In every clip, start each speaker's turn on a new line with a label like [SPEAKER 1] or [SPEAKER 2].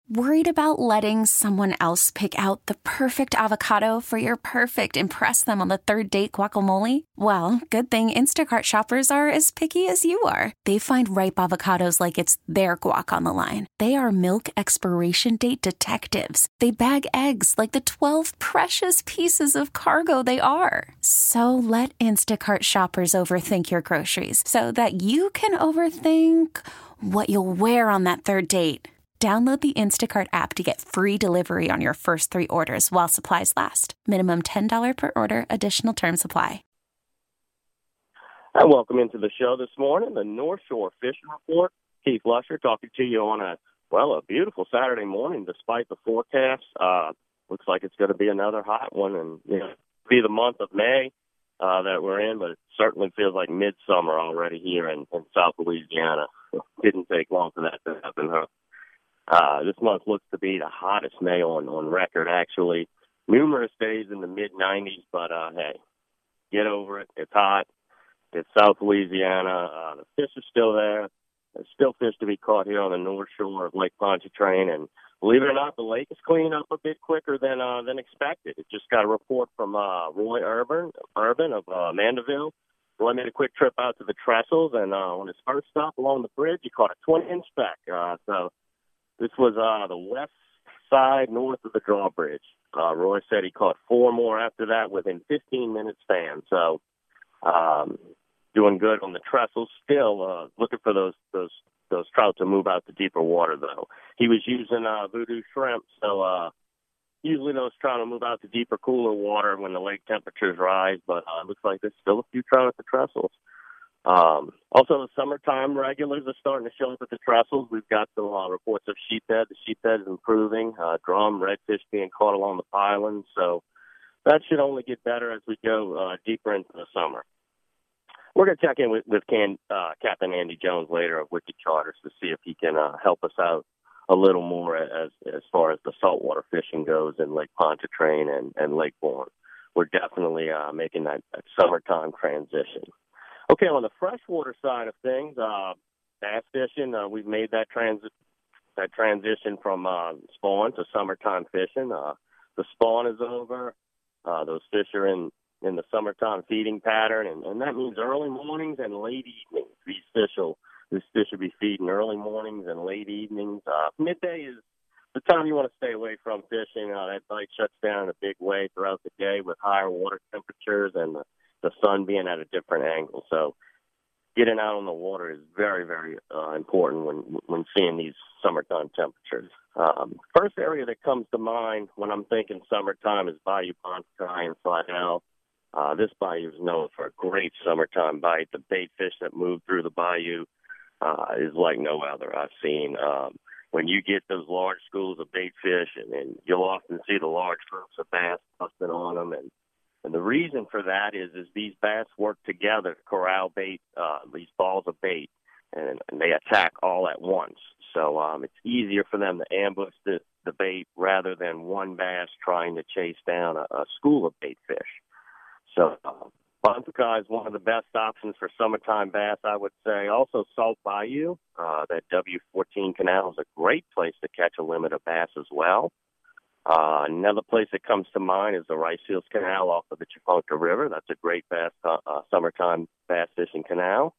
[SPEAKER 1] Worried about letting someone else pick out the perfect avocado for your perfect impress them on the third date guacamole? Well, good thing Instacart shoppers are as picky as you are. They find ripe avocados like it's their guac on the line. They are milk expiration date detectives. They bag eggs like the 12 precious pieces of cargo they are. So let Instacart shoppers overthink your groceries so that you can overthink what you'll wear on that third date. Download the Instacart app to get free delivery on your first 3 orders while supplies last. Minimum $10 per order. Additional terms apply.
[SPEAKER 2] And welcome into the show this morning, the North Shore Fishing Report. Keith Lusher talking to you on a beautiful Saturday morning despite the forecast. Looks like it's going to be another hot one, and be the month of May that we're in, but it certainly feels like midsummer already here in South Louisiana. It didn't take long for that to happen, huh? This month looks to be the hottest May on record, actually. Numerous days in the mid-90s, but hey, get over it. It's hot. It's South Louisiana. The fish are still there. There's still fish to be caught here on the North Shore of Lake Pontchartrain, and believe it or not, the lake is cleaning up a bit quicker than expected. It just got a report from Roy Urban of Mandeville. Roy made a quick trip out to the Trestles, and on his first stop along the bridge, he caught a 20-inch speck. So this was the west side north of the drawbridge. Roy said he caught 4 more after that within 15-minute span. So doing good on the Trestles. Still looking for those trout to move out to deeper water, though. He was using voodoo shrimp, so usually those trout will move out to deeper, cooler water when the lake temperatures rise, but it looks like there's still a few trout at the Trestles. Also, the summertime regulars are starting to show up at the Trestles. We've got some reports of sheephead. The sheephead is improving. Drum, redfish being caught along the pylons. So that should only get better as we go deeper into the summer. We're going to check in with Captain Andy Jones later of Wicked Charters to see if he can help us out a little more as far as the saltwater fishing goes in Lake Pontchartrain and Lake Bourne. We're definitely making that summertime transition. Okay, on the freshwater side of things, bass fishing, we've made that transition from spawn to summertime fishing. The spawn is over. Those fish are in the summertime feeding pattern, and that means early mornings and late evenings. These fish will be feeding early mornings and late evenings. Midday is the time you want to stay away from fishing. That bite shuts down in a big way throughout the day with higher water temperatures and the sun being at a different angle. So getting out on the water is very, very important when seeing these summertime temperatures. First area that comes to mind when I'm thinking summertime is Bayou Pontchartrain and Slidell. This bayou is known for a great summertime bite. The bait fish that move through the bayou is like no other I've seen. When you get those large schools of bait fish, and you'll often see the large groups of bass busting on them, and the reason for that is these bass work together to corral bait, these balls of bait, and they attack all at once. So it's easier for them to ambush the bait rather than one bass trying to chase down a school of bait fish. So Pontchartrain is one of the best options for summertime bass, I would say. Also, Salt Bayou, that W14 canal is a great place to catch a limit of bass as well. Another place that comes to mind is the Rice Hills Canal off of the Chapunka River. That's a great summertime bass fishing canal.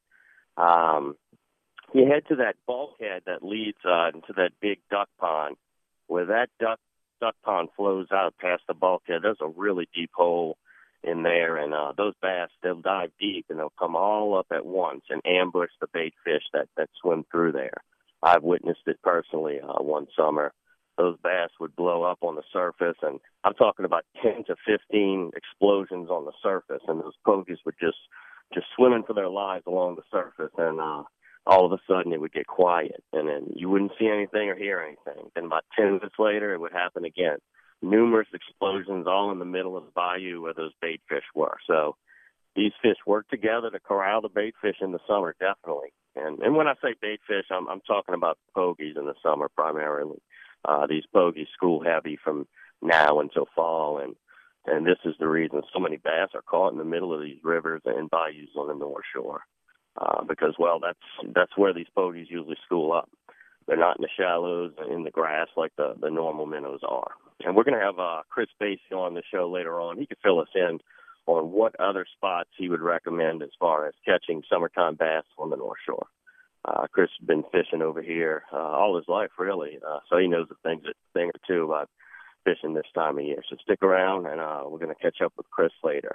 [SPEAKER 2] You head to that bulkhead that leads into that big duck pond. Where that duck pond flows out past the bulkhead, there's a really deep hole in there, and those bass, they'll dive deep, and they'll come all up at once and ambush the bait fish that swim through there. I've witnessed it personally one summer. Those bass would blow up on the surface, and I'm talking about 10 to 15 explosions on the surface, and those pogies would just swimming for their lives along the surface, and all of a sudden it would get quiet, and then you wouldn't see anything or hear anything. Then about 10 minutes later, it would happen again. Numerous explosions all in the middle of the bayou where those bait fish were. So these fish work together to corral the bait fish in the summer, definitely. And when I say bait fish, I'm talking about pogies in the summer primarily. These pogies school heavy from now until fall, and this is the reason so many bass are caught in the middle of these rivers and bayous on the North Shore, because, well, that's where these pogies usually school up. They're not in the shallows and in the grass like the normal minnows are. And we're going to have Chris Basie on the show later on. He could fill us in on what other spots he would recommend as far as catching summertime bass on the North Shore. Chris has been fishing over here all his life, really, so he knows a thing or two about fishing this time of year. So stick around, and we're going to catch up with Chris later.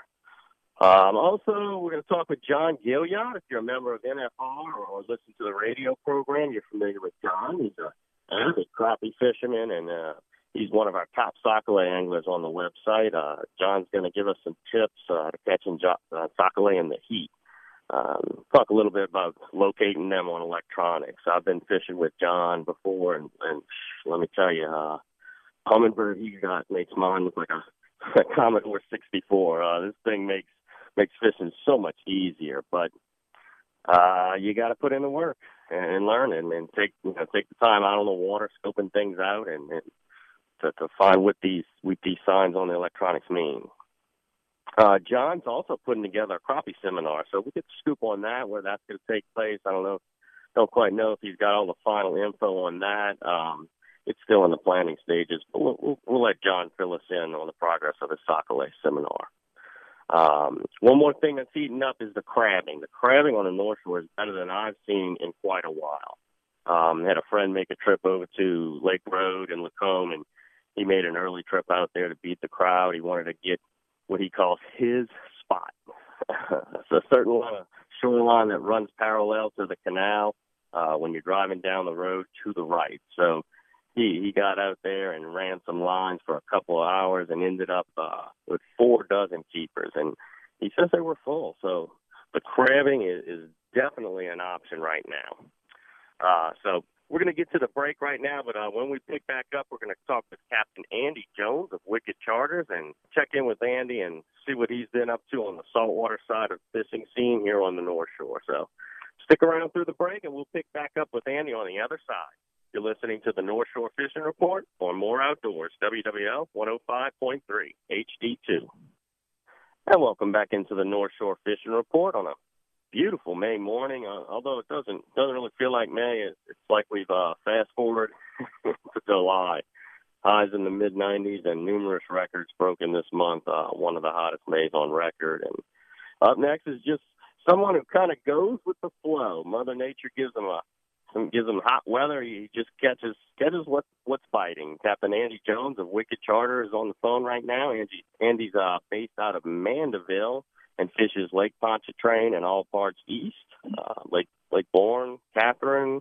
[SPEAKER 2] Also, we're going to talk with John Gilliard. If you're a member of NFR or listen to the radio program, you're familiar with John. He's an avid crappie fisherman, and he's one of our top sockeye anglers on the website. John's going to give us some tips to catching sockeye in the heat. Talk a little bit about locating them on electronics. I've been fishing with John before, and let me tell you, Humminbird he got makes mine look like a Commodore 64. This thing makes fishing so much easier, but you got to put in the work and learn it, and take the time out on the water, scoping things out, and to find what these signs on the electronics mean. John's also putting together a crappie seminar, so we get the scoop on that, where that's going to take place. I don't quite know if he's got all the final info on that. It's still in the planning stages, but we'll let John fill us in on the progress of the sockeye seminar. One more thing that's heating up is the crabbing. The crabbing on the North Shore is better than I've seen in quite a while. Had a friend make a trip over to Lake Road in Lacombe, and he made an early trip out there to beat the crowd. He wanted to get what he calls his spot. It's a certain shoreline that runs parallel to the canal when you're driving down the road to the right. So he got out there and ran some lines for a couple of hours and ended up with 4 dozen keepers. And he says they were full. So the crabbing is definitely an option right now. So we're going to get to the break right now, but when we pick back up, we're going to talk with Captain Andy Jones of Wicked Charters and check in with Andy and see what he's been up to on the saltwater side of the fishing scene here on the North Shore. So stick around through the break, and we'll pick back up with Andy on the other side. You're listening to the North Shore Fishing Report on More Outdoors, WWL 105.3 HD2. And welcome back into the North Shore Fishing Report on a beautiful May morning. Although it doesn't really feel like May, it's like we've fast forward to July. Highs in the mid 90s and numerous records broken this month. One of the hottest Mays on record. And up next is just someone who kind of goes with the flow. Mother Nature gives them hot weather. He just catches what's biting. Captain Andy Jones of Wicked Charter is on the phone right now. Andy's based out of Mandeville and fishes Lake Pontchartrain and all parts east, Lake Bourne, Catherine,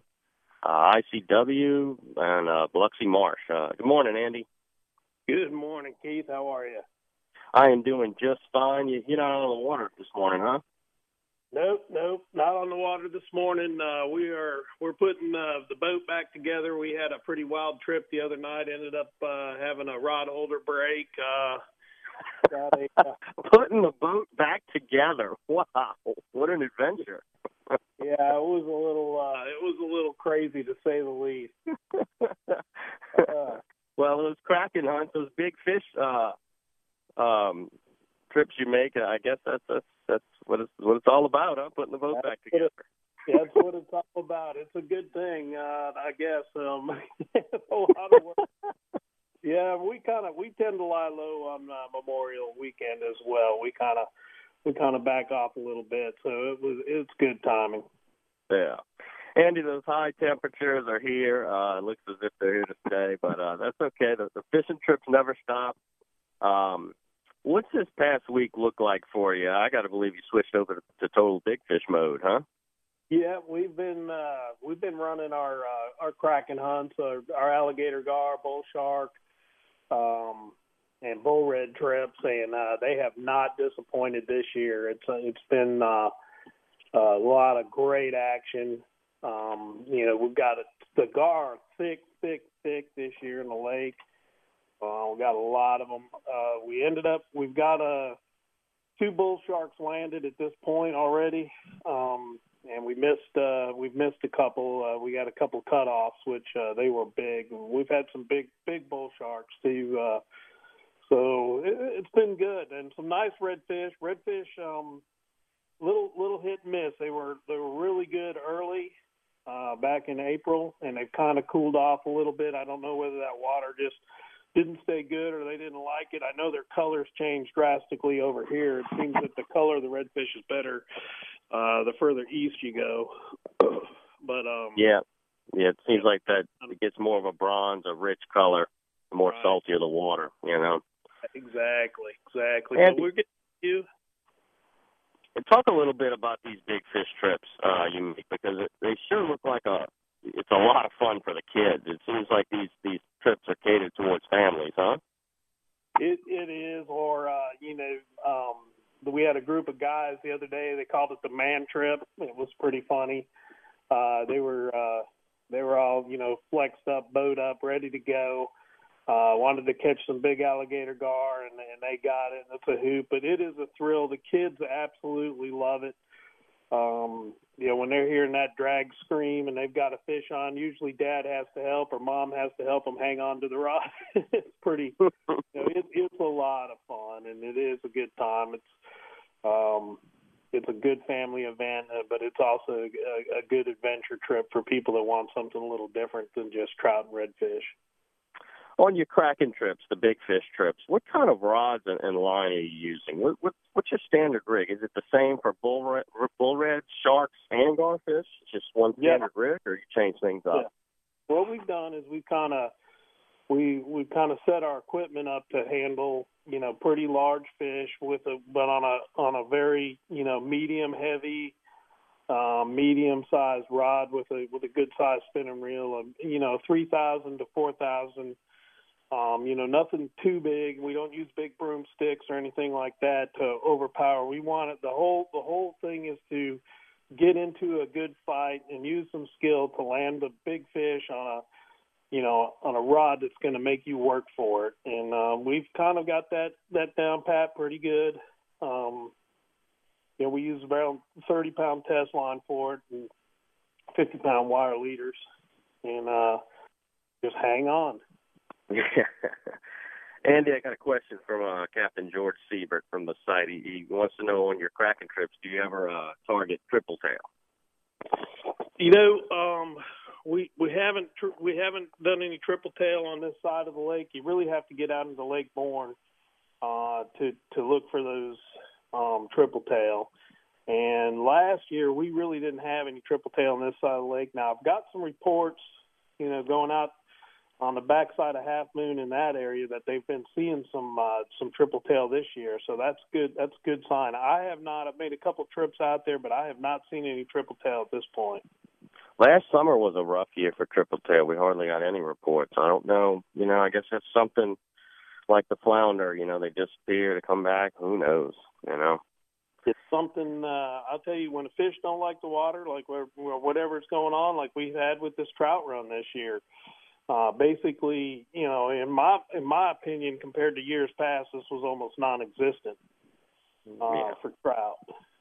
[SPEAKER 2] ICW, and Biloxi Marsh. Good morning, Andy.
[SPEAKER 3] Good morning, Keith. How are you?
[SPEAKER 2] I am doing just fine. You're not on the water this morning, huh?
[SPEAKER 3] Nope, not on the water this morning. We're putting the boat back together. We had a pretty wild trip the other night. Ended up having a rod holder break.
[SPEAKER 2] Putting the boat back together. Wow, what an adventure!
[SPEAKER 3] Yeah, it was a little crazy to say the least.
[SPEAKER 2] Well, those Kraken hunts, those big fish trips you make, I guess that's what it's all about, huh? Putting the boat back together.
[SPEAKER 3] That's what it's all about. It's a good thing, I guess. It's a lot of work. Yeah, we tend to lie low on Memorial Weekend as well. We kind of back off a little bit, so it's good timing.
[SPEAKER 2] Yeah, Andy, those high temperatures are here. It looks as if they're here to stay, but that's okay. The fishing trips never stop. What's this past week look like for you? I got to believe you switched over to total big fish mode, huh?
[SPEAKER 3] Yeah, we've been running our Kraken hunts, our alligator gar, bull shark, and bull red trips, and they have not disappointed this year. It's been a lot of great action. We've got the gar thick this year in the lake. We got a lot of them. We've got 2 bull sharks landed at this point already, and we've missed a couple. We got a couple cutoffs, which they were big. We've had some big bull sharks too. So it's been good, and some nice redfish. Redfish, little hit and miss. They were really good early, back in April, and they've kind of cooled off a little bit. I don't know whether that water just didn't stay good or they didn't like it. I know their colors changed drastically over here. It seems that the color of the redfish is better the further east you go. But
[SPEAKER 2] yeah, it seems like that it gets more of a bronze, a rich color, the more saltier the water, you know.
[SPEAKER 3] Exactly.
[SPEAKER 2] And
[SPEAKER 3] so we're getting you.
[SPEAKER 2] Talk a little bit about these big fish trips you make, because they sure look like it's a lot of fun for the kids. It seems like these trips are catered towards families, huh?
[SPEAKER 3] It is, or we had a group of guys the other day. They called it the man trip. It was pretty funny. They were all flexed up, bowed up, ready to go. Wanted to catch some big alligator gar, and they got it. It's a hoop, but it is a thrill. The kids absolutely love it. When they're hearing that drag scream and they've got a fish on, usually dad has to help or mom has to help them hang on to the rod. It's pretty, it's a lot of fun, and it is a good time. It's a good family event, but it's also a good adventure trip for people that want something a little different than just trout and redfish.
[SPEAKER 2] On your Kraken trips, the big fish trips, what kind of rods and line are you using? What's your standard rig? Is it the same for bull reds, sharks, and garfish? Just one standard rig, or you change things up?
[SPEAKER 3] Yeah. What we've done is we've kind of set our equipment up to handle pretty large fish but on a very medium heavy, medium sized rod with a good sized spinning reel of 3,000 to 4,000. Nothing too big. We don't use big broomsticks or anything like that to overpower. We want it. The whole thing is to get into a good fight and use some skill to land a big fish on a rod that's going to make you work for it. And we've kind of got that down pat pretty good. We use around 30-pound test line for it and 50-pound wire leaders, and just hang on.
[SPEAKER 2] Andy, I got a question from Captain George Siebert from the site. He wants to know, on your Kraken trips, do you ever target triple tail?
[SPEAKER 3] We haven't done any triple tail on this side of the lake. You really have to get out into Lake Bourne to look for those triple tail. And last year we really didn't have any triple tail on this side of the lake. Now I've got some reports, going out on the backside of Half Moon in that area that they've been seeing some triple tail this year. So that's good. That's a good sign. I have not. I've made a couple trips out there, but I have not seen any triple tail at this point.
[SPEAKER 2] Last summer was a rough year for triple tail. We hardly got any reports. I don't know. I guess that's something like the flounder. They disappear, to come back. Who knows?
[SPEAKER 3] It's something. I'll tell you, when the fish don't like the water, like whatever's going on, like we had with this trout run this year. Basically, in my opinion, compared to years past, this was almost non-existent for trout.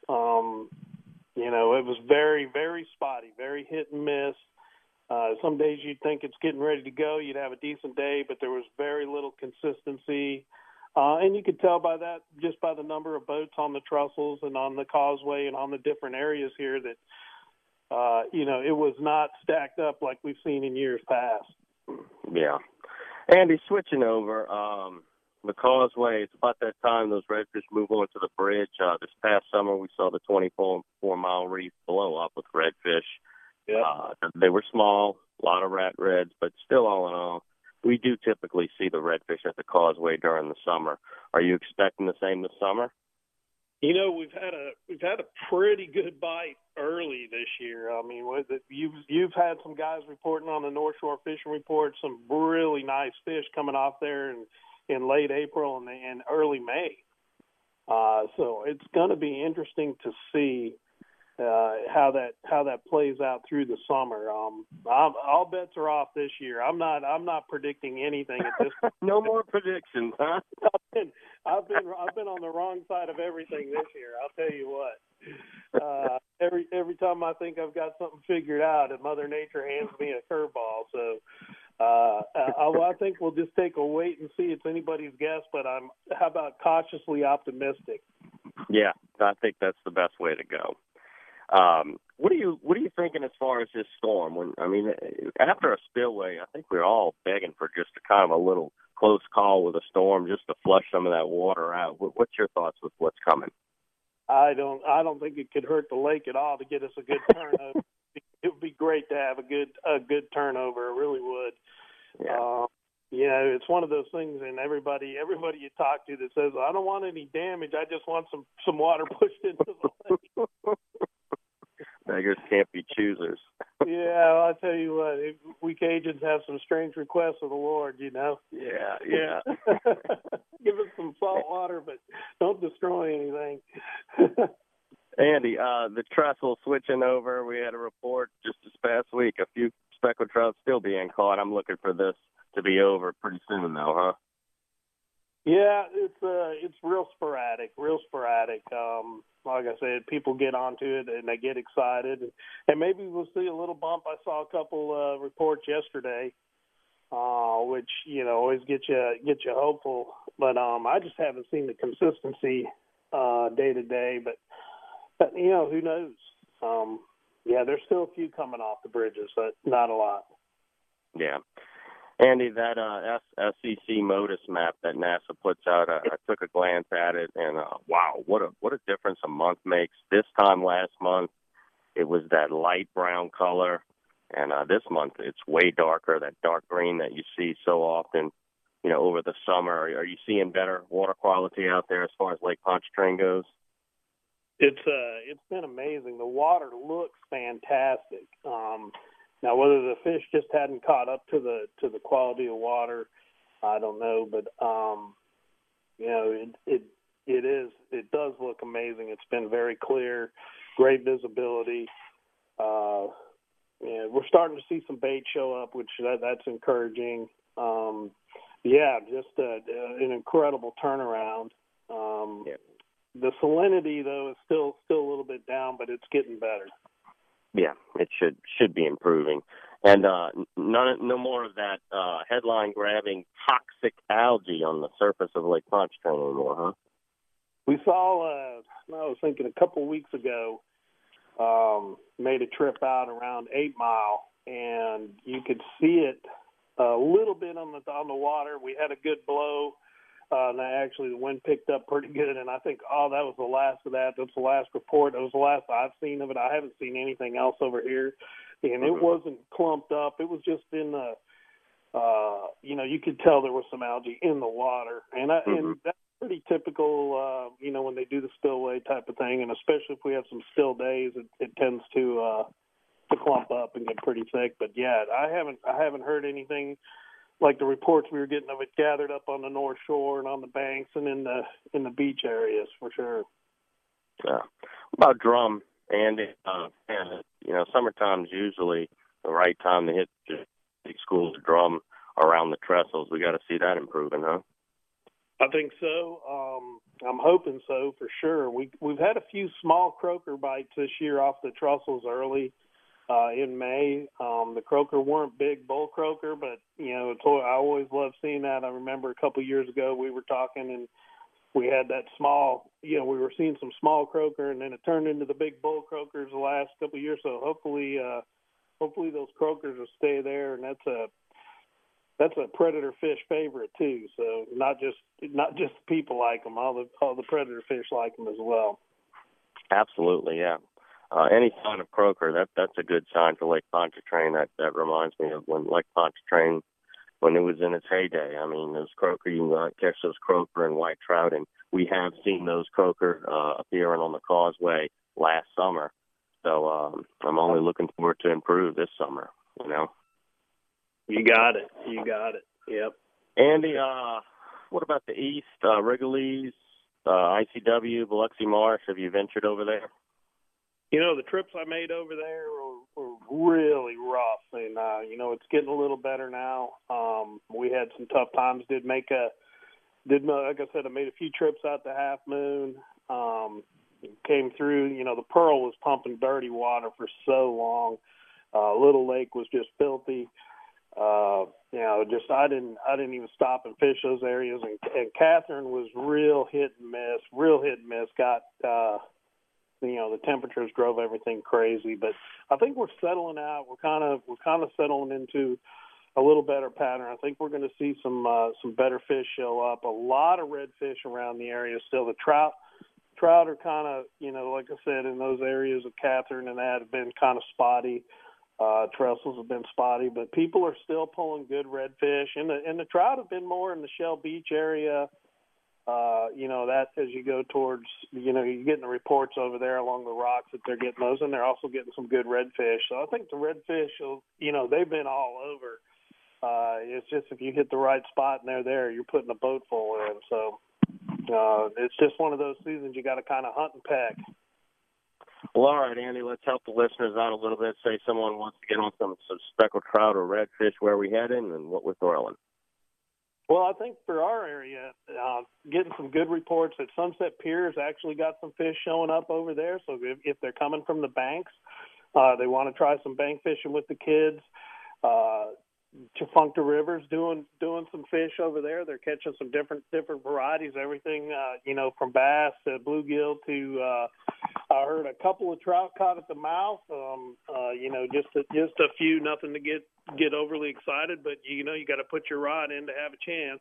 [SPEAKER 3] It was very, very spotty, very hit and miss. Some days you'd think it's getting ready to go. You'd have a decent day, but there was very little consistency. And you could tell by that, just by the number of boats on the trestles and on the causeway and on the different areas here, that, it was not stacked up like we've seen in years past.
[SPEAKER 2] Yeah. Andy, switching over, the causeway, it's about that time those redfish move on to the bridge. This past summer, we saw the 24-mile reef blow up with redfish. Yeah. They were small, a lot of rat reds, but still, all in all, we do typically see the redfish at the causeway during the summer. Are you expecting the same this summer?
[SPEAKER 3] We've had a pretty good bite early this year. I mean, you've had some guys reporting on the North Shore Fishing Report, some really nice fish coming off there in late April and early May. So it's going to be interesting to see how that plays out through the summer. All bets are off this year. I'm not predicting anything at this point.
[SPEAKER 2] No more predictions, huh?
[SPEAKER 3] I've been on the wrong side of everything this year. I'll tell you what. Every time I think I've got something figured out, Mother Nature hands me a curveball. So I think we'll just take a wait and see. It's anybody's guess, but how about cautiously optimistic?
[SPEAKER 2] Yeah, I think that's the best way to go. What are you thinking as far as this storm? After a spillway, I think we're all begging for just a kind of a little close call with a storm just to flush some of that water out. What's your thoughts with what's coming?
[SPEAKER 3] I don't think it could hurt the lake at all to get us a good turnover. It would be great to have a good turnover. It really would.
[SPEAKER 2] Yeah.
[SPEAKER 3] It's one of those things, and everybody you talk to that says, I don't want any damage. I just want some water pushed into the lake.
[SPEAKER 2] Beggars can't be choosers.
[SPEAKER 3] Yeah, I'll tell you what, we Cajuns have some strange requests of the Lord,
[SPEAKER 2] Yeah.
[SPEAKER 3] Give us some salt water, but don't destroy anything.
[SPEAKER 2] Andy, the trestle switching over, we had a report just this past week, a few speckled trout still being caught. I'm looking for this to be over pretty soon though, huh?
[SPEAKER 3] Yeah, it's real sporadic. Like I said, people get onto it and they get excited, and maybe we'll see a little bump. I saw a couple reports yesterday, which always get you hopeful. But I just haven't seen the consistency day to day. But who knows? There's still a few coming off the bridges, but not a lot.
[SPEAKER 2] Yeah. Andy, that SEC MODIS map that NASA puts out, I took a glance at it, and wow, what a difference a month makes. This time last month, it was that light brown color, and this month it's way darker, that dark green that you see so often, over the summer. Are you seeing better water quality out there as far as Lake Pontchartrain goes?
[SPEAKER 3] It's been amazing. The water looks fantastic. Now, whether the fish just hadn't caught up to the quality of water, I don't know. But it does look amazing. It's been very clear, great visibility. We're starting to see some bait show up, which that's encouraging. Just an incredible turnaround. The salinity though is still a little bit down, but it's getting better.
[SPEAKER 2] Yeah, it should be improving. And no more of that headline-grabbing toxic algae on the surface of Lake Pontchartrain anymore, huh?
[SPEAKER 3] We saw, I was thinking a couple weeks ago, made a trip out around 8 Mile, and you could see it a little bit on the water. We had a good blow. Actually, the wind picked up pretty good, and I think, that was the last of that. That's the last report. That was the last I've seen of it. I haven't seen anything else over here, and it wasn't clumped up. It was just in the, you could tell there was some algae in the water, and that's pretty typical, when they do the spillway type of thing, and especially if we have some still days, it tends to clump up and get pretty thick. But yeah, I haven't heard anything like the reports we were getting of it gathered up on the North Shore and on the banks and in the beach areas for sure.
[SPEAKER 2] Yeah. About drum, Andy, summertime's usually the right time to hit the schools drum around the trestles. We got to see that improving, huh?
[SPEAKER 3] I think so. I'm hoping so for sure. We've had a few small croaker bites this year off the trestles early. In May, the croaker weren't big bull croaker, but I always love seeing that. I remember a couple of years ago we were talking and we had that small, we were seeing some small croaker, and then it turned into the big bull croakers the last couple of years. So hopefully those croakers will stay there, and that's a predator fish favorite too. So not just people like them, all the predator fish like them as well.
[SPEAKER 2] Absolutely, yeah. Any sign of croaker, that's a good sign for Lake Pontchartrain. That reminds me of when Lake Pontchartrain, when it was in its heyday. I mean, those croaker, you can catch those croaker and white trout, and we have seen those croaker appearing on the causeway last summer. So I'm only looking forward to improve this summer,
[SPEAKER 3] You got it. Yep.
[SPEAKER 2] Andy, what about the East, Wrigley's, ICW, Biloxi Marsh? Have you ventured over there?
[SPEAKER 3] The trips I made over there were really rough, and it's getting a little better now. We had some tough times. Like I said, I made a few trips out to Half Moon. Came through. The Pearl was pumping dirty water for so long. Little Lake was just filthy. I didn't even stop and fish those areas. And Catherine was real hit and miss. the temperatures drove everything crazy. But I think we're settling out. We're kind of settling into a little better pattern. I think we're going to see some better fish show up. A lot of redfish around the area still. The trout are kind of, like I said, in those areas of Catherine and that have been kind of spotty. Trestles have been spotty, but people are still pulling good redfish, and the trout have been more in the Shell Beach area. That as you go towards, you're getting the reports over there along the rocks that they're getting those, and they're also getting some good redfish. So I think the redfish, they've been all over. It's just if you hit the right spot and they're there, you're putting a boat full in. So it's just one of those seasons you got to kind of hunt and peck.
[SPEAKER 2] Well, all right, Andy, let's help the listeners out a little bit. Say someone wants to get on some speckled trout or redfish, where we heading and what we're throwing.
[SPEAKER 3] Well, I think for our area, getting some good reports that Sunset Pier's actually got some fish showing up over there. So if they're coming from the banks, they want to try some bank fishing with the kids. Tchefuncte River's doing some fish over there. They're catching some different varieties, everything from bass to bluegill to I heard a couple of trout caught at the mouth. Just a few, nothing to get overly excited, but you got to put your rod in to have a chance.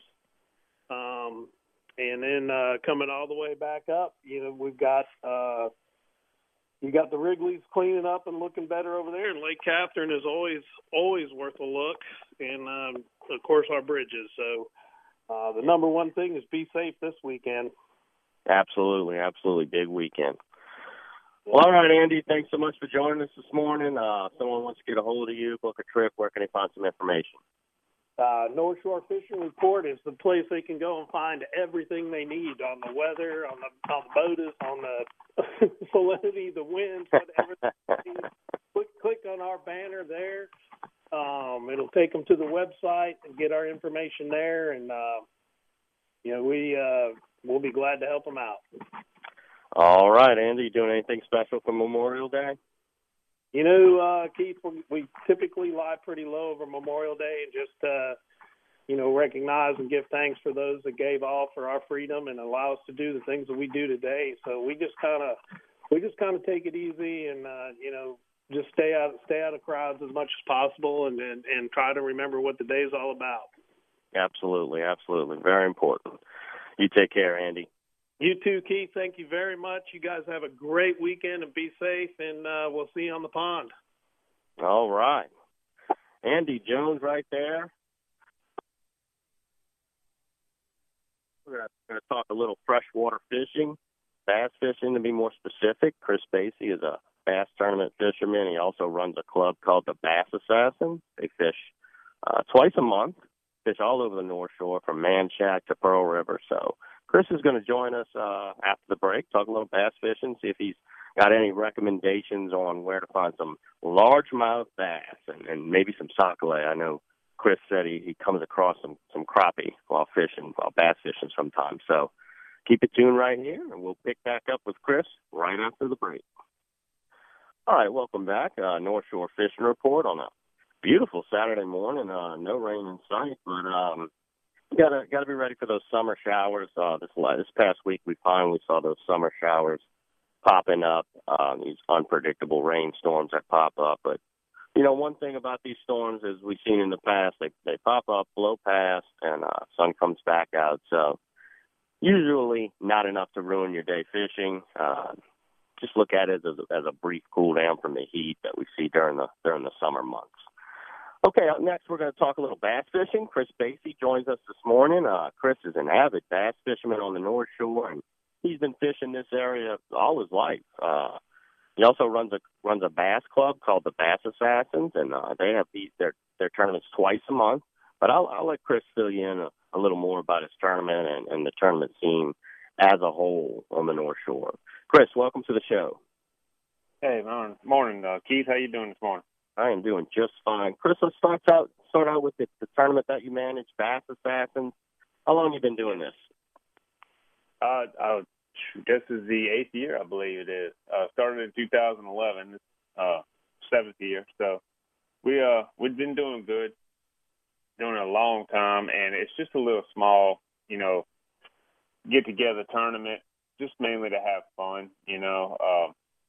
[SPEAKER 3] And then coming all the way back up, we've got you got the Wrigley's cleaning up and looking better over there, and Lake Catherine is always worth a look, and of course our bridges. So the number one thing is be safe this weekend.
[SPEAKER 2] Absolutely, big weekend. Well, all right, Andy, thanks so much for joining us this morning. If someone wants to get a hold of you, book a trip, where can they find some information?
[SPEAKER 3] North Shore Fishing Report is the place they can go and find everything they need on the weather, on the BOTUS, on the salinity, the winds, whatever. Click on our banner there. It'll take them to the website and get our information there, and we'll be glad to help them out.
[SPEAKER 2] All right, Andy, you doing anything special for Memorial Day?
[SPEAKER 3] Keith, we typically lie pretty low over Memorial Day and just, recognize and give thanks for those that gave all for our freedom and allow us to do the things that we do today. So we just kind of take it easy and, just stay out of crowds as much as possible and try to remember what the day is all about. Absolutely.
[SPEAKER 2] Very important. You take care, Andy.
[SPEAKER 3] You too, Keith. Thank you very much. You guys have a great weekend and be safe, and we'll see you on the pond.
[SPEAKER 2] All right. Andy Jones right there. We're going to talk a little freshwater fishing, bass fishing to be more specific. Chris Basie is a bass tournament fisherman. He also runs a club called the Bass Assassins. They fish twice a month, fish all over the North Shore from Manchac to Pearl River. So Chris is going to join us after the break, talk a little bass fishing, see if he's got any recommendations on where to find some largemouth bass and maybe some sac-a-lait. I know Chris said he comes across some crappie while bass fishing sometimes. So keep it tuned right here, and we'll pick back up with Chris right after the break. All right, welcome back. North Shore Fishing Report on a beautiful Saturday morning. No rain in sight, but Got to be ready for those summer showers. This past week, we finally saw those summer showers popping up, these unpredictable rainstorms that pop up. But, one thing about these storms is we've seen in the past, they pop up, blow past, and sun comes back out. So usually not enough to ruin your day fishing. Just look at it as a brief cool down from the heat that we see during the summer months. Okay, up next, we're going to talk a little bass fishing. Chris Basie joins us this morning. Chris is an avid bass fisherman on the North Shore, and he's been fishing this area all his life. He also runs a bass club called the Bass Assassins, and they have their tournaments twice a month. But I'll let Chris fill you in a little more about his tournament and the tournament scene as a whole on the North Shore. Chris, welcome to the show.
[SPEAKER 4] Hey, morning, Keith. How you doing this morning?
[SPEAKER 2] I am doing just fine. Chris, let's start out with the tournament that you manage, Bass Assassins. How long have you been doing this?
[SPEAKER 4] This is the 8th year, I believe it is. Started in 2011, 7th year. So we've been doing good, doing it a long time, and it's just a little small, get-together tournament, just mainly to have fun,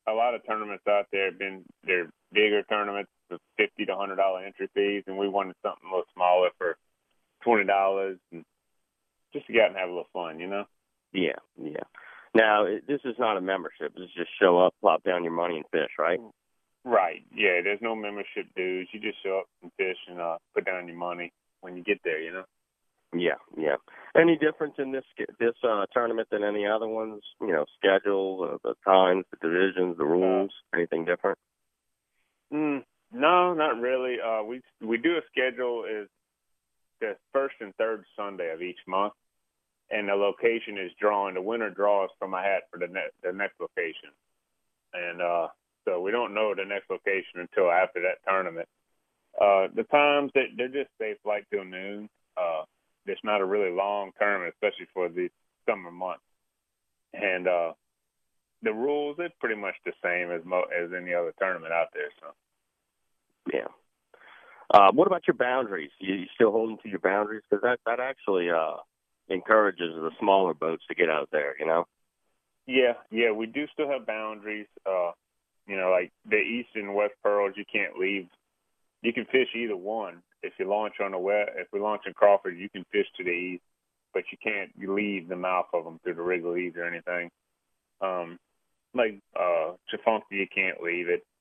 [SPEAKER 4] a lot of tournaments out there they're bigger tournaments with $50 to $100 entry fees, and we wanted something a little smaller for $20, and just to get out and have a little fun, you know.
[SPEAKER 2] Yeah. Now, this is not a membership. This is just show up, plop down your money, and fish, right?
[SPEAKER 4] Right. Yeah. There's no membership dues. You just show up and fish and put down your money when you get there, you know.
[SPEAKER 2] Yeah. Any difference in this tournament than any other ones? You know, schedule, the times, the divisions, the rules, anything different?
[SPEAKER 4] No, not really. We do a schedule is the first and third Sunday of each month, and the location is drawn. The winner draws from a hat for the next location, and so we don't know the next location until after that tournament. The times they're just safe flight till noon. It's not a really long tournament, especially for the summer months. And the rules are pretty much the same as any other tournament out there. So,
[SPEAKER 2] yeah. What about your boundaries? You still holding to your boundaries? Because that actually encourages the smaller boats to get out there, you know?
[SPEAKER 4] Yeah, we do still have boundaries. You know, like the east and west pearls, you can't leave. You can fish either one. If you launch on the west, if we launch in Crawford, you can fish to the east, but you can't leave the mouth of them through the Wrigley's or anything. Like Chifunky, you can't leave it.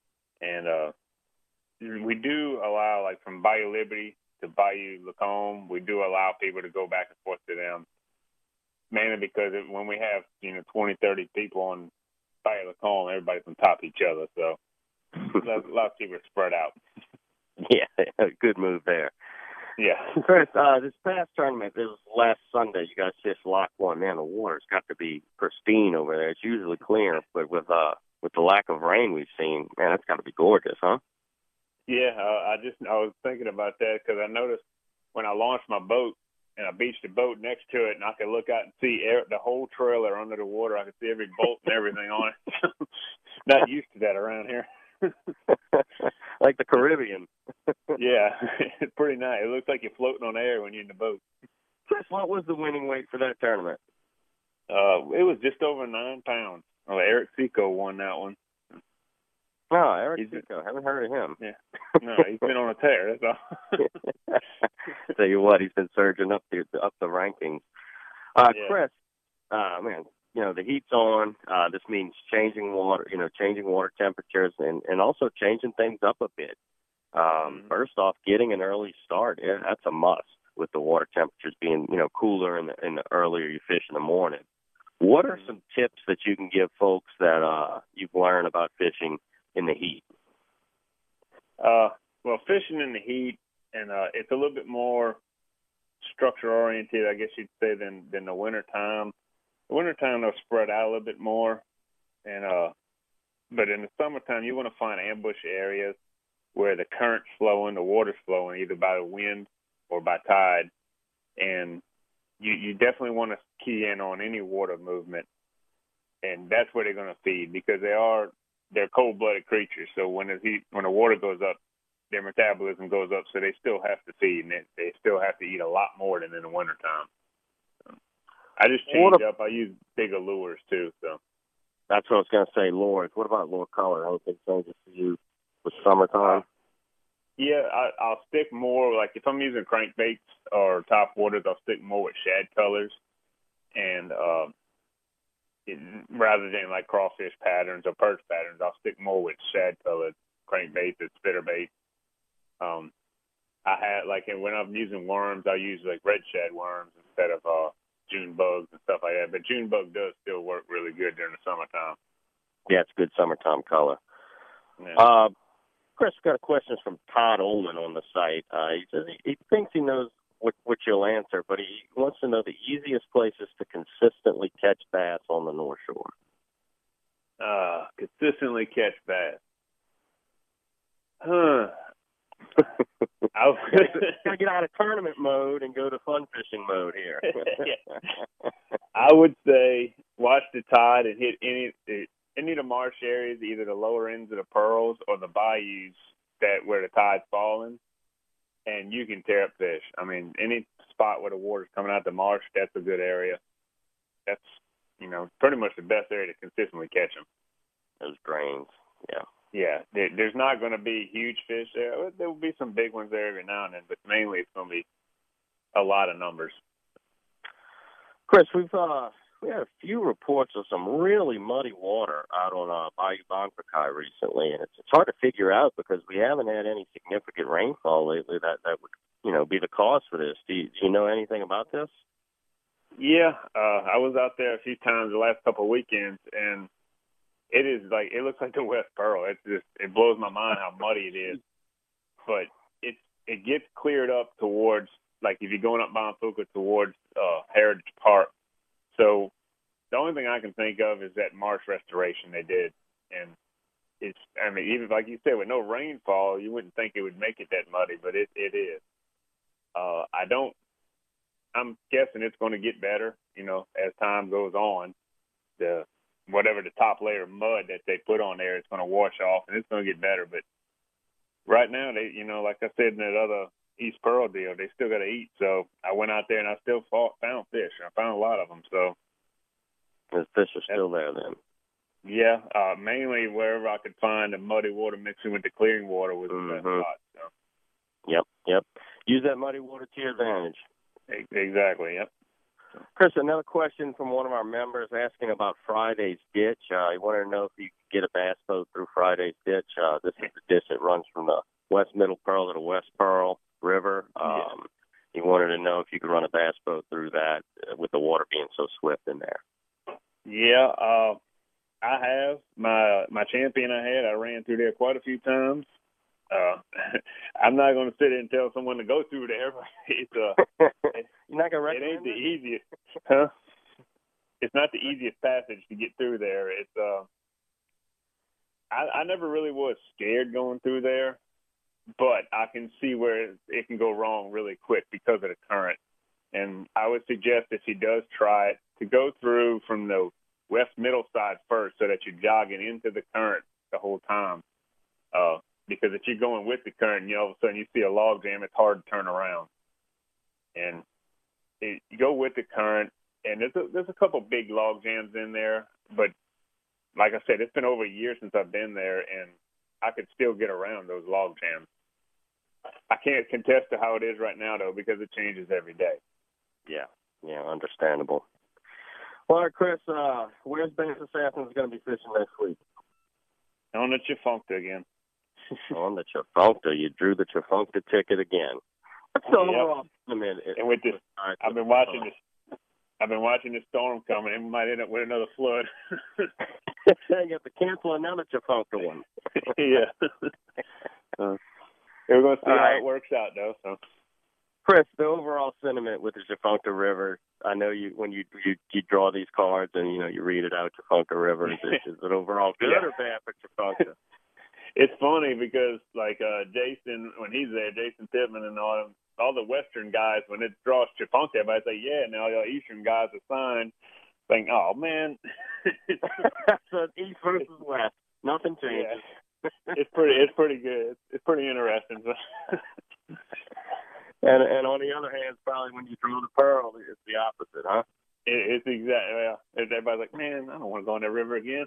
[SPEAKER 4] And we do allow, like from Bayou Liberty to Bayou Lacombe, we do allow people to go back and forth to them, mainly because when we have 20, 30 people on Bayou Lacombe, everybody's on top of each other, so a lot of people are spread out.
[SPEAKER 2] Yeah, good move there.
[SPEAKER 4] Yeah.
[SPEAKER 2] Chris, this past tournament, this was last Sunday, you guys fished Lock 1. Man, the water's got to be pristine over there. It's usually clear, but with the lack of rain we've seen, man, it's got to be gorgeous, huh?
[SPEAKER 4] Yeah, I was thinking about that because I noticed when I launched my boat and I beached the boat next to it, and I could look out and see the whole trailer under the water. I could see every bolt and everything on it. Not used to that around here.
[SPEAKER 2] Like the Caribbean.
[SPEAKER 4] Yeah, it's pretty nice. It looks like you're floating on air when you're in the boat.
[SPEAKER 2] Chris, what was the winning weight for that tournament?
[SPEAKER 4] It was just over 9 pounds. Oh, Eric Seco won that one.
[SPEAKER 2] Oh, Eric Seco. Haven't heard of him.
[SPEAKER 4] Yeah. No, he's been on a tear, that's all.
[SPEAKER 2] Tell you what, he's been surging up the rankings.
[SPEAKER 4] Yeah.
[SPEAKER 2] Chris, man, the heat's on. This means changing water temperatures and also changing things up a bit. First off, getting an early start, that's a must with the water temperatures being, cooler in the earlier you fish in the morning. What are some tips that you can give folks that you've learned about fishing in the heat?
[SPEAKER 4] Well, fishing in the heat, and it's a little bit more structure-oriented, I guess you'd say, than the wintertime. The wintertime, they'll spread out a little bit more. But in the summertime, you want to find ambush areas where the current's flowing, the water's flowing, either by the wind or by tide. And you definitely want to key in on any water movement. And that's where they're going to feed because they're cold-blooded creatures. So when the water goes up, their metabolism goes up, so they still have to feed, and they still have to eat a lot more than in the wintertime. I just change up. I use bigger lures, too. So
[SPEAKER 2] that's what I was going to say, lures. What about lure color? Anything changes for you with summertime?
[SPEAKER 4] Yeah, I'll stick more, like if I'm using crankbaits or top waters, I'll stick more with shad colors. And rather than like crawfish patterns or perch patterns, I'll stick more with shad-colored crankbaits and spinnerbait. I had when I'm using worms, I use like red shad worms instead of June bugs and stuff like that. But June bug does still work really good during the summertime. Yeah,
[SPEAKER 2] it's good summertime color.
[SPEAKER 4] Yeah.
[SPEAKER 2] Chris, got a question from Todd Ullman on the site. He says he thinks he knows what you'll answer, but he wants to know the easiest places to consistently catch bass on the North Shore.
[SPEAKER 4] Consistently catch bass.
[SPEAKER 2] Gotta get out of tournament mode and go to fun fishing mode here.
[SPEAKER 4] I would say watch the tide and hit any of the marsh areas, either the lower ends of the pearls or the bayous where the tide's falling, and you can tear up fish. I mean, any spot where the water's coming out the marsh, that's a good area. That's pretty much the best area to consistently catch them.
[SPEAKER 2] those drains. Yeah.
[SPEAKER 4] Yeah, there's not going to be huge fish there. There will be some big ones there every now and then, but mainly it's going to be a lot of numbers.
[SPEAKER 2] Chris, we had a few reports of some really muddy water out on Bayou Bonfricay recently, and it's hard to figure out because we haven't had any significant rainfall lately that would be the cause for this. Do you know anything about this?
[SPEAKER 4] Yeah, I was out there a few times the last couple of weekends, and it looks like the West Pearl. It blows my mind how muddy it is. But it gets cleared up towards, like if you're going up Bonfouca towards Heritage Park. So the only thing I can think of is that marsh restoration they did. And even like you said, with no rainfall, you wouldn't think it would make it that muddy, but it is. I'm guessing it's going to get better, as time goes on. Whatever the top layer of mud that they put on there, it's going to wash off, and it's going to get better. But right now, they, like I said in that other East Pearl deal, they still got to eat. So I went out there, and I still found fish. I found a lot of them. So
[SPEAKER 2] the fish are still there then?
[SPEAKER 4] Yeah, mainly wherever I could find the muddy water mixing with the clearing water was the best spot. So.
[SPEAKER 2] Yep. Use that muddy water to your advantage.
[SPEAKER 4] Exactly, yep.
[SPEAKER 2] Chris, another question from one of our members asking about Friday's Ditch. He wanted to know if you could get a bass boat through Friday's Ditch. This is the ditch that runs from the West Middle Pearl to the West Pearl River. He wanted to know if you could run a bass boat through that with the water being so swift in there.
[SPEAKER 4] Yeah, I have. My Champion I ran through there quite a few times. I'm not going to sit there and tell someone to go through there.
[SPEAKER 2] You're not going to recommend
[SPEAKER 4] it? Ain't the easiest. Huh? It's not the easiest passage to get through there. It's I never really was scared going through there, but I can see where it can go wrong really quick because of the current. And I would suggest if he does try it, to go through from the west middle side first so that you're jogging into the current the whole time. Because if you're going with the current, all of a sudden you see a log jam, it's hard to turn around. And you go with the current, and there's a couple big log jams in there, but like I said, it's been over a year since I've been there, and I could still get around those log jams. I can't contest to how it is right now, though, because it changes every day.
[SPEAKER 2] Yeah, understandable. Well, all right, Chris, where's Bass Assassins going to be fishing next week?
[SPEAKER 4] On the Tchefuncte again.
[SPEAKER 2] On the Tchefuncte. You drew the Tchefuncte ticket again. What's the overall sentiment?
[SPEAKER 4] And with this, I've been watching this storm coming. It might end up with another flood.
[SPEAKER 2] You have to cancel another Tchefuncte one.
[SPEAKER 4] Yeah. We're going to see how it works out, though. So,
[SPEAKER 2] Chris, the overall sentiment with the Tchefuncte River. I know when you draw these cards and you read it out, Tchefuncte River. Is it overall good or bad for Tchefuncte?
[SPEAKER 4] It's funny because, like, Jason, when he's there, Jason Pittman and all the Western guys, when it draws Tchefuncte, everybody say, yeah, now the Eastern guys are signed. Think, oh, man.
[SPEAKER 2] So it's East versus West. Nothing changes.
[SPEAKER 4] Yeah. It's pretty good. It's pretty interesting.
[SPEAKER 2] And on the other hand, probably when you draw the Pearl, it's the opposite, huh?
[SPEAKER 4] It's exactly, yeah. Everybody's like, man, I don't want to go on that river again.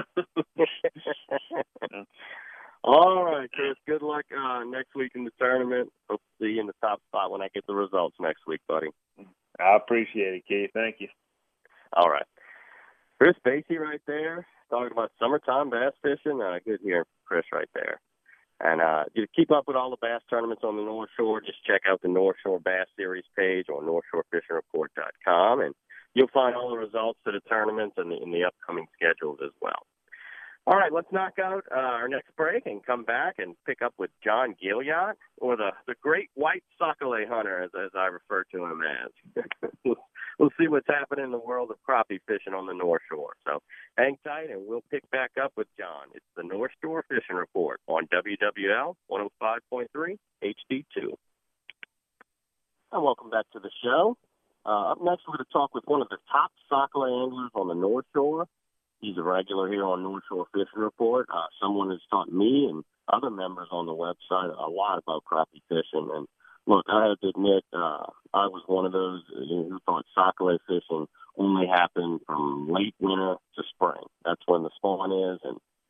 [SPEAKER 2] All right, Chris. Good luck next week in the tournament. Hope to see you in the top spot when I get the results next week, buddy.
[SPEAKER 4] I appreciate it, Keith. Thank you.
[SPEAKER 2] All right. Chris Basie right there, talking about summertime bass fishing. Good hearing from Chris right there. And to keep up with all the bass tournaments on the North Shore, just check out the North Shore Bass Series page on NorthShoreFishingReport.com, and you'll find all the results to the tournaments and the upcoming schedules as well. All right, let's knock out our next break and come back and pick up with John Gilliott, or the great white sac-a-lait hunter, as I refer to him as. We'll see what's happening in the world of crappie fishing on the North Shore. So hang tight, and we'll pick back up with John. It's the North Shore Fishing Report on WWL 105.3 HD2. And welcome back to the show. Up next, we're going to talk with one of the top sac-a-lait anglers on the North Shore. He's a regular here on North Shore Fishing Report. Someone has taught me and other members on the website a lot about crappie fishing. And look, I have to admit, I was one of those who thought sac-a-lait fishing only happened from late winter to spring. That's when the spawn is, and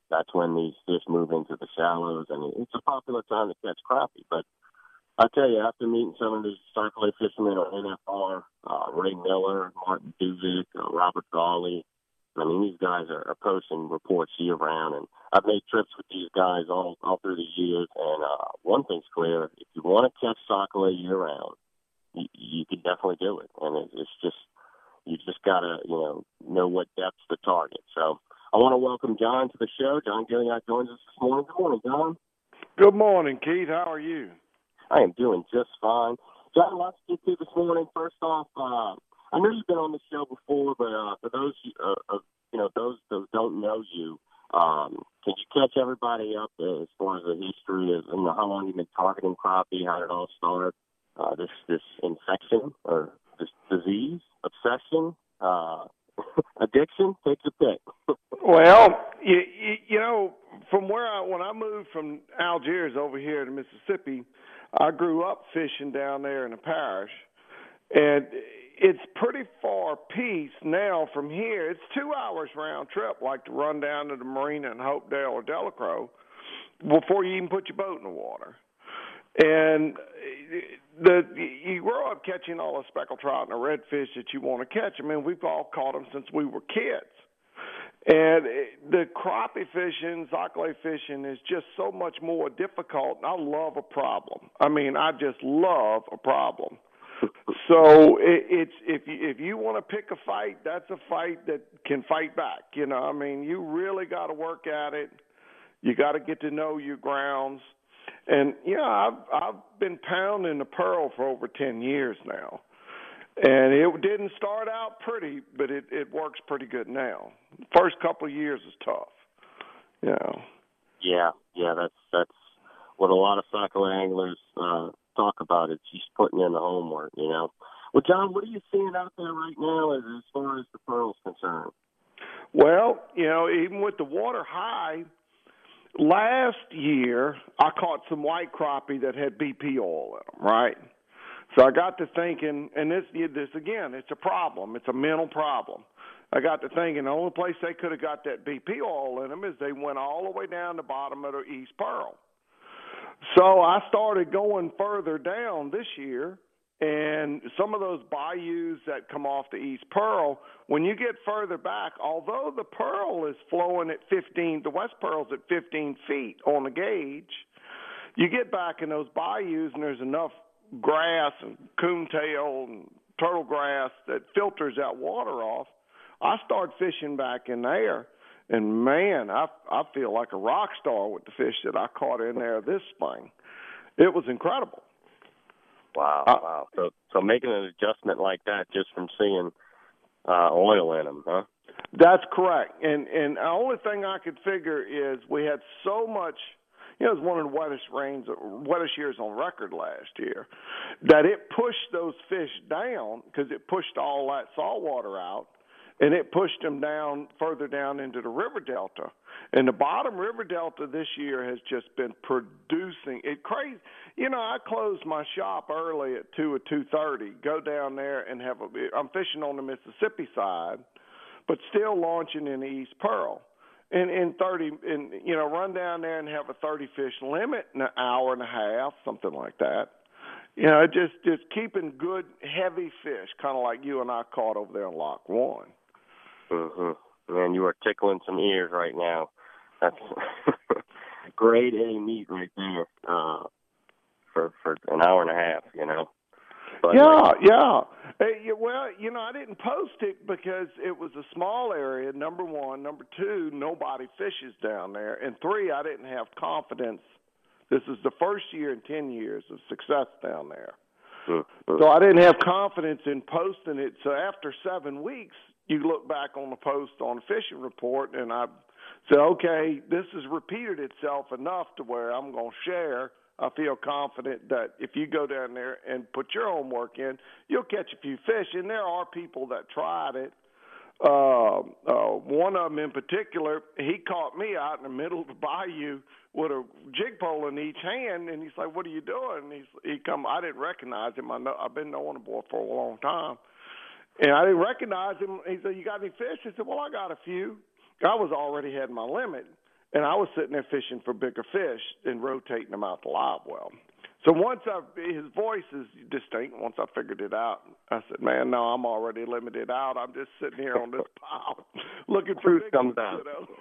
[SPEAKER 2] that's when these fish move into the shallows, and it's a popular time to catch crappie. But I tell you, after meeting some of these cyclone fishermen on NFR, Ray Miller, Martin Duvick, Robert Gawley, I mean, these guys are posting reports year-round, and I've made trips with these guys all through the years, and one thing's clear, if you want to catch sockeye year-round, you can definitely do it, and it's just, you just got to, know what depth's the target. So I want to welcome John to the show. John Gilliard joins us this morning. Good morning, John.
[SPEAKER 5] Good morning, Keith. How are you?
[SPEAKER 2] I am doing just fine. John, lots to get to this morning. First off, I know you've been on the show before, but for those those don't know you, can you catch everybody up as far as the history of how long you've been targeting crappie, how did it all start, this infection or this disease, obsession, addiction? Take your pick.
[SPEAKER 5] Well, from when I moved from Algiers over here to Mississippi, I grew up fishing down there in the parish, and it's pretty far piece now from here. It's 2 hours round trip, like to run down to the marina in Hopedale or Delacroix before you even put your boat in the water. And you grow up catching all the speckled trout and the redfish that you want to catch. I mean, we've all caught them since we were kids. And the crappie fishing, sockeye fishing is just so much more difficult. I love a problem. I mean, I just love a problem. So if you want to pick a fight, that's a fight that can fight back. I mean, you really got to work at it. You got to get to know your grounds. And I've been pounding the pearl for over 10 years now. And it didn't start out pretty, but it works pretty good now. First couple of years is tough,
[SPEAKER 2] Yeah, that's what a lot of sockeye anglers talk about. It's just putting in the homework, Well, John, what are you seeing out there right now as far as the pearl's concerned?
[SPEAKER 5] Well, even with the water high, last year I caught some white crappie that had BP oil in them, right? So I got to thinking, and this again, it's a problem. It's a mental problem. I got to thinking the only place they could have got that BP oil in them is they went all the way down the bottom of the East Pearl. So I started going further down this year, and some of those bayous that come off the East Pearl, when you get further back, although the Pearl is flowing at 15, the West Pearl's at 15 feet on the gauge, you get back in those bayous and there's enough grass and coontail and turtle grass that filters that water off. I start fishing back in there, and man, I feel like a rock star with the fish that I caught in there this spring. It was incredible.
[SPEAKER 2] Wow. So making an adjustment like that just from seeing oil in them, huh?
[SPEAKER 5] That's correct. And the only thing I could figure is we had so much. It was one of the wettest years on record last year, that it pushed those fish down because it pushed all that salt water out, and it pushed them down further down into the river delta. And the bottom river delta this year has just been producing it crazy. I closed my shop early at 2 or 2:30, go down there and I'm fishing on the Mississippi side, but still launching in the East Pearl. And run down there and have a 30-fish limit in an hour and a half, something like that. Just keeping good, heavy fish, kind of like you and I caught over there in Lock 1.
[SPEAKER 2] Mm-hmm. Man, you are tickling some ears right now. That's grade A meat right there for an hour and a half, But
[SPEAKER 5] yeah. Well, I didn't post it because it was a small area, number one. Number two, nobody fishes down there. And three, I didn't have confidence. This is the first year in 10 years of success down there. So I didn't have confidence in posting it. So after 7 weeks, you look back on the post on the fishing report, and I said, okay, this has repeated itself enough to where I'm going to share. I feel confident that if you go down there and put your homework in, you'll catch a few fish. And there are people that tried it. One of them in particular, he caught me out in the middle of the bayou with a jig pole in each hand, and he's like, "What are you doing?" And he come. I didn't recognize him. I've been knowing the boy for a long time, and I didn't recognize him. He said, "You got any fish?" I said, "Well, I got a few." I was already had my limit. and I was sitting there fishing for bigger fish and rotating them out the live well. So his voice is distinct. Once I figured it out, I said, "Man, no, I'm already limited out. I'm just sitting here on this pile looking for
[SPEAKER 2] Truth comes out.
[SPEAKER 5] You know?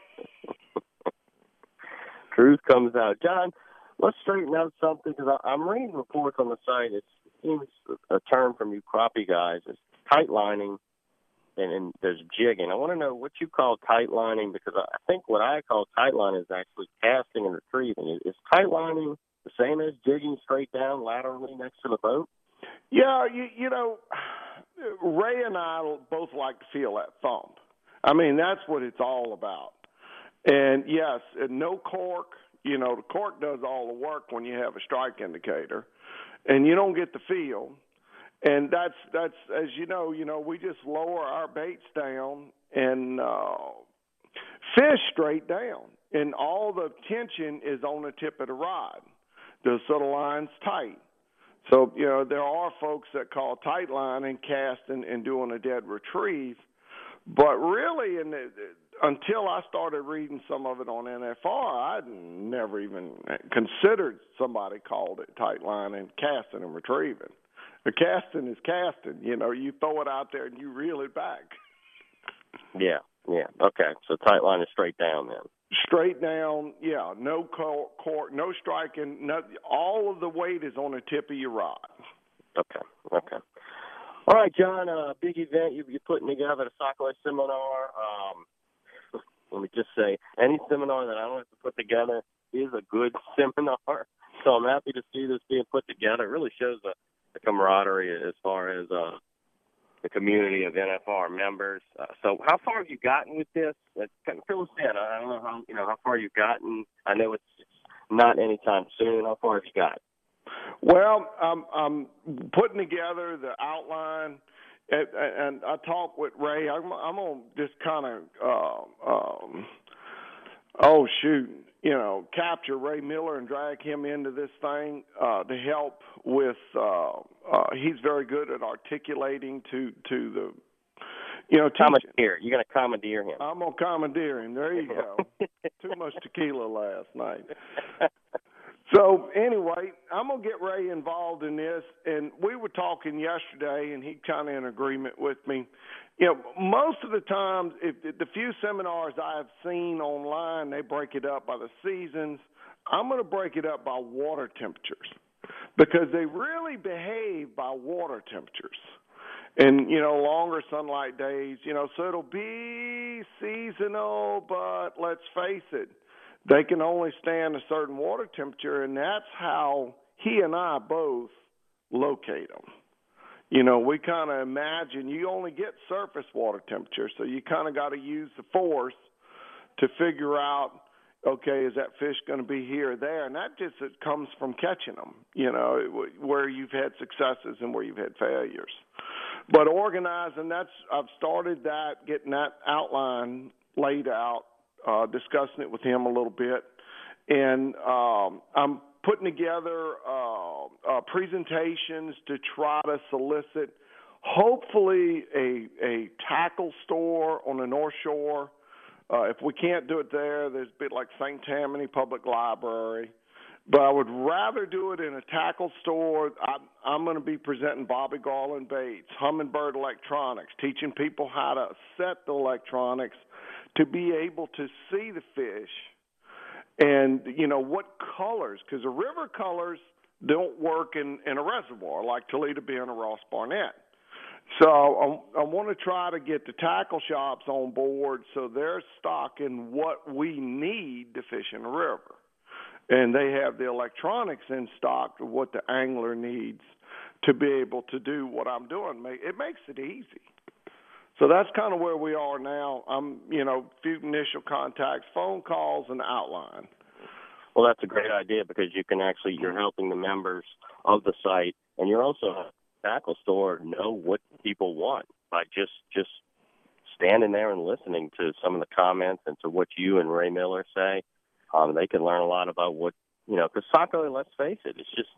[SPEAKER 2] Truth comes out. John, let's straighten out something, because I'm reading reports on the site. It seems a term from you crappie guys is tight lining, and there's jigging. I want to know what you call tight lining, because I think what I call tight lining is actually casting and retrieving. Is tight lining the same as jigging straight down laterally next to the boat?
[SPEAKER 5] Yeah, you know, Ray and I both like to feel that thump. I mean, that's what it's all about. And, yes, no cork. You know, the cork does all the work when you have a strike indicator, and you don't get the feel. And that's as you know, we just lower our baits down and fish straight down, and all the tension is on the tip of the rod. So the line's tight. So, you know, there are folks that call tight line and cast and doing a dead retrieve. But really, until I started reading some of it on NFR, I'd never even considered somebody called it tight line and casting and retrieving. The casting is casting. You know, you throw it out there and you reel it back.
[SPEAKER 2] Yeah. Okay, so tight line is straight down then.
[SPEAKER 5] Straight down, yeah. No cork, no striking. All of the weight is on the tip of your rod.
[SPEAKER 2] Okay. All right, John, big event you're putting together, the Sockeye Seminar. Let me just say, any seminar that I don't have to put together is a good seminar. So I'm happy to see this being put together. It really shows the camaraderie as far as the community of NFR members. So how far have you gotten with this? Kind of fill us in. I don't know how far you've gotten. I know it's not anytime soon. How far have you got?
[SPEAKER 5] Well, I'm putting together the outline, and I talked with Ray. I'm going to just kind of, capture Ray Miller and drag him into this thing to help with. He's very good at articulating to the,
[SPEAKER 2] commandeer. You're going to commandeer him.
[SPEAKER 5] I'm going to commandeer him. There you go. Too much tequila last night. So anyway, I'm going to get Ray involved in this, and we were talking yesterday, and he kind of in agreement with me. You know, most of the times, if the few seminars I've seen online, they break it up by the seasons. I'm going to break it up by water temperatures because they really behave by water temperatures. And, longer sunlight days, so it'll be seasonal, but let's face it, they can only stand a certain water temperature, and that's how he and I both locate them. We kind of imagine you only get surface water temperature, so you kind of got to use the force to figure out, okay, is that fish going to be here or there? And that just it comes from catching them, where you've had successes and where you've had failures. But organizing, I've started that, getting that outline laid out, discussing it with him a little bit. And I'm putting together presentations to try to solicit, hopefully, a tackle store on the North Shore. If we can't do it there, there's a bit like St. Tammany Public Library. But I would rather do it in a tackle store. I'm going to be presenting Bobby Garland baits, Humminbird Electronics, teaching people how to set the electronics to be able to see the fish and, what colors, because the river colors don't work in a reservoir like Toledo Bend or Ross Barnett. So I want to try to get the tackle shops on board so they're stocking what we need to fish in the river. And they have the electronics in stock of what the angler needs to be able to do what I'm doing. It makes it easy. So that's kind of where we are now. I'm, few initial contacts, phone calls, and outline.
[SPEAKER 2] Well, that's a great idea because you're helping the members of the site, and you're also a tackle store know what people want by just standing there and listening to some of the comments and to what you and Ray Miller say. They can learn a lot about what, because Saco, let's face it, it's just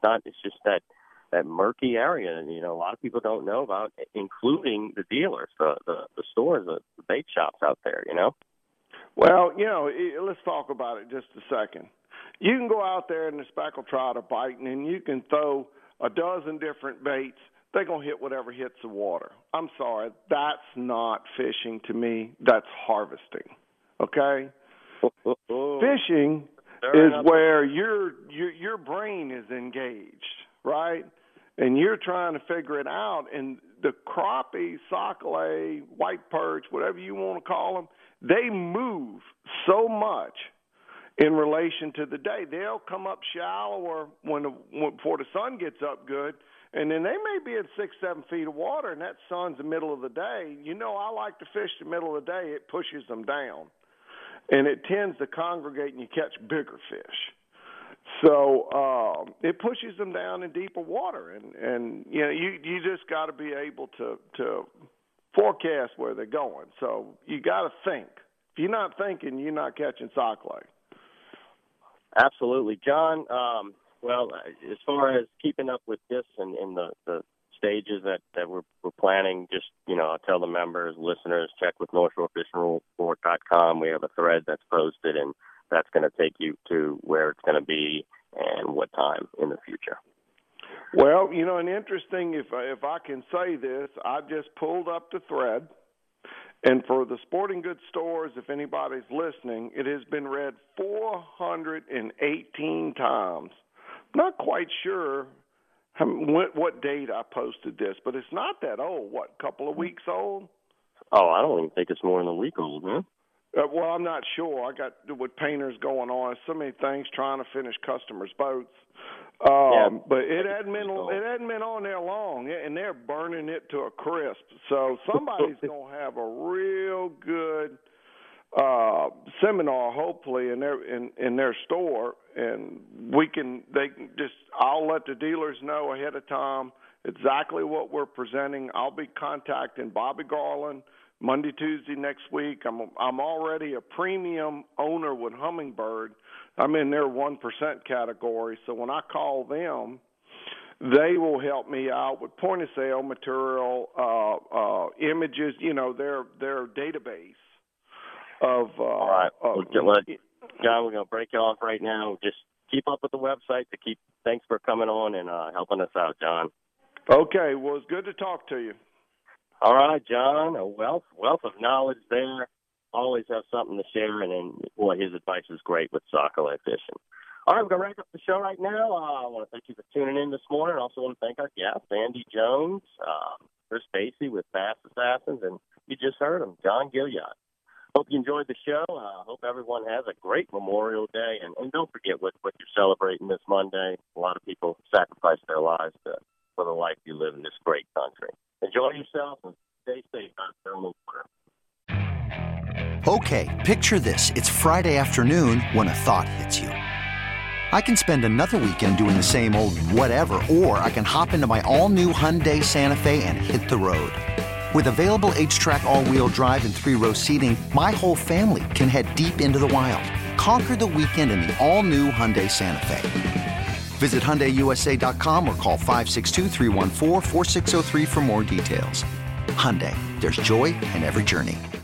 [SPEAKER 2] that murky area, and, a lot of people don't know about, including the dealers, the stores, the bait shops out there,
[SPEAKER 5] Well, let's talk about it just a second. You can go out there and the speckled trout are biting, and you can throw a dozen different baits. They're going to hit whatever hits the water. I'm sorry. That's not fishing to me. That's harvesting. Okay? Fishing is where your brain is engaged, right? And you're trying to figure it out. And the crappie, sockeye, white perch, whatever you want to call them, they move so much in relation to the day. They'll come up shallower before the sun gets up good, and then they may be at 6-7 feet of water, and that sun's the middle of the day. I like to fish the middle of the day. It pushes them down, and it tends to congregate, and you catch bigger fish. So it pushes them down in deeper water, and you just got to be able to forecast where they're going. So you got to think. If you're not thinking, you're not catching sockeye.
[SPEAKER 2] Absolutely, John. Well, as far as keeping up with this and in the stages that we're planning, just I'll tell the members, listeners, check with NorthshoreFishingReport.com. We have a thread that's posted, and that's going to take you to where it's going to be and what time in the future.
[SPEAKER 5] Well, and interesting, if I can say this, I just pulled up the thread, and for the sporting goods stores, if anybody's listening, it has been read 418 times. Not quite sure what date I posted this, but it's not that old. What, a couple of weeks old?
[SPEAKER 2] Oh, I don't even think it's more than a week old, man.
[SPEAKER 5] Well, I'm not sure. I got with painters going on, so many things trying to finish customers' boats. But it hadn't been on there long, and they're burning it to a crisp. So somebody's going to have a real good seminar, hopefully, in their store, and I'll let the dealers know ahead of time exactly what we're presenting. I'll be contacting Bobby Garland Monday, Tuesday next week. I'm already a premium owner with Humminbird. I'm in their 1% category. So when I call them, they will help me out with point of sale material, images, their database of.
[SPEAKER 2] All right. John, we're going to break you off right now. Just keep up with the website. Thanks for coming on and helping us out, John.
[SPEAKER 5] Okay. Well, it's good to talk to you.
[SPEAKER 2] All right, John, a wealth of knowledge there. Always have something to share, and then, his advice is great with sockeye fishing. All right, we're going to wrap up the show right now. I want to thank you for tuning in this morning. I also want to thank our guests, Andy Jones, Chris Stacy with Bass Assassins, and you just heard him, John Gilliard. Hope you enjoyed the show. Hope everyone has a great Memorial Day, and don't forget what you're celebrating this Monday. A lot of people sacrifice their lives for the life you live in this great country. Enjoy yourself and stay safe out there on the water.
[SPEAKER 6] Okay, picture this. It's Friday afternoon when a thought hits you. I can spend another weekend doing the same old whatever, or I can hop into my all-new Hyundai Santa Fe and hit the road. With available H-Track all-wheel drive and 3-row seating, my whole family can head deep into the wild. Conquer the weekend in the all-new Hyundai Santa Fe. Visit HyundaiUSA.com or call 562-314-4603 for more details. Hyundai, there's joy in every journey.